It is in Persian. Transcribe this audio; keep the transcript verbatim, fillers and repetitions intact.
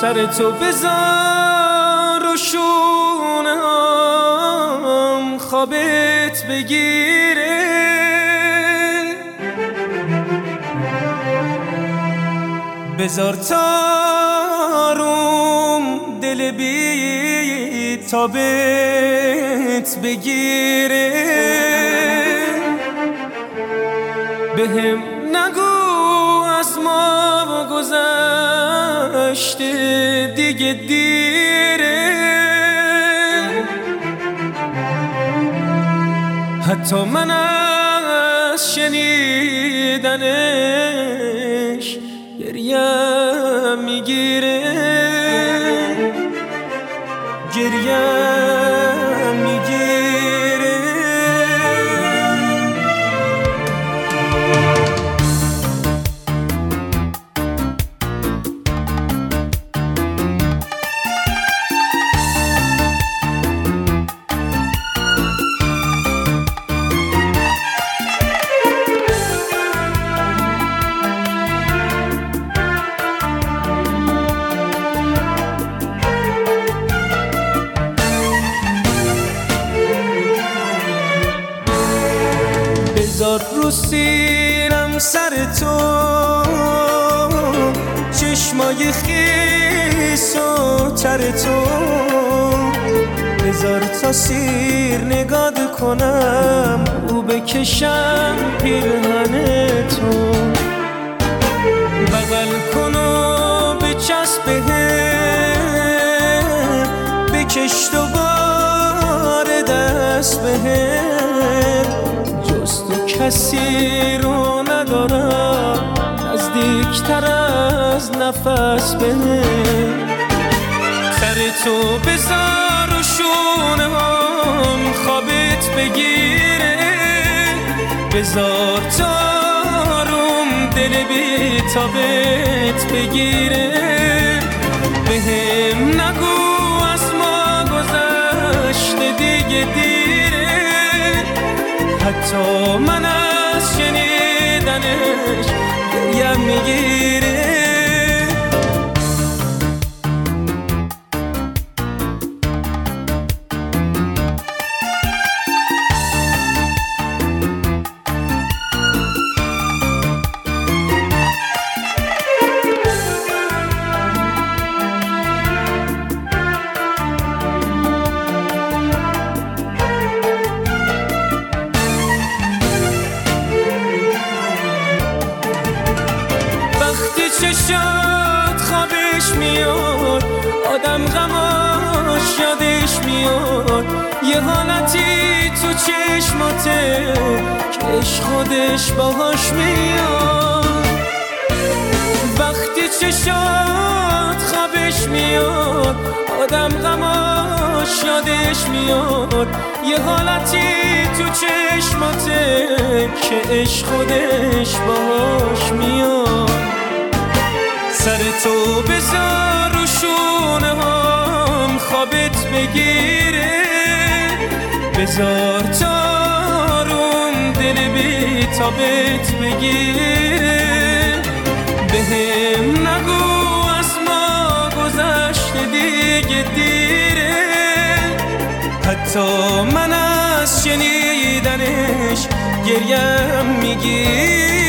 سر تو بذار و شونم خوابت بگیره، بذار تاروم دل بی تابت بگیره، بهم نگو از ما گذشته دیگه دیره، حتی من از شنیدنش گریم میگیره، گریم میگیره. بذار رو سیرم سر تو چشمای خیس و تر تو، بذار تا سیر نگاد کنم او بکشم پیرهن تو، بغل کن و بچسب بهم، بکش دوباره دست بهم، کسی رو ندارم نزدیکتر از نفس بهم، سر تو بذار و شونه هم خوابت بگیره، بذار تاروم دل بی تابت بگیره، بهم نگو از ما گذشته دیگه دیره، حتی من از شنیدنش گریم میگیره. چشات خوابش میاد، آدم غماش یادش میاد، یه حالتی تو چشماته که عشق خودش باهاش میاد، وقتی چشات خوابش میاد، آدم غماش یادش میاد، یه حالتی تو چشماته که عشق خودش باهاش میاد، سر تو بذار و شونه هم خوابت بگیره، بذار تاروم دل بی تابت بگیره، بهم نگو از ما گذشته دیگه دیره، حتی من از شنیدنش گریم میگیره.